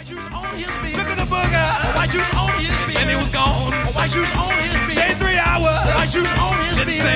White juice on his beard. Look at the booger. White juice on his beard. And he was gone. White juice on his beard. In 3 hours. White juice on his Didn't beard. say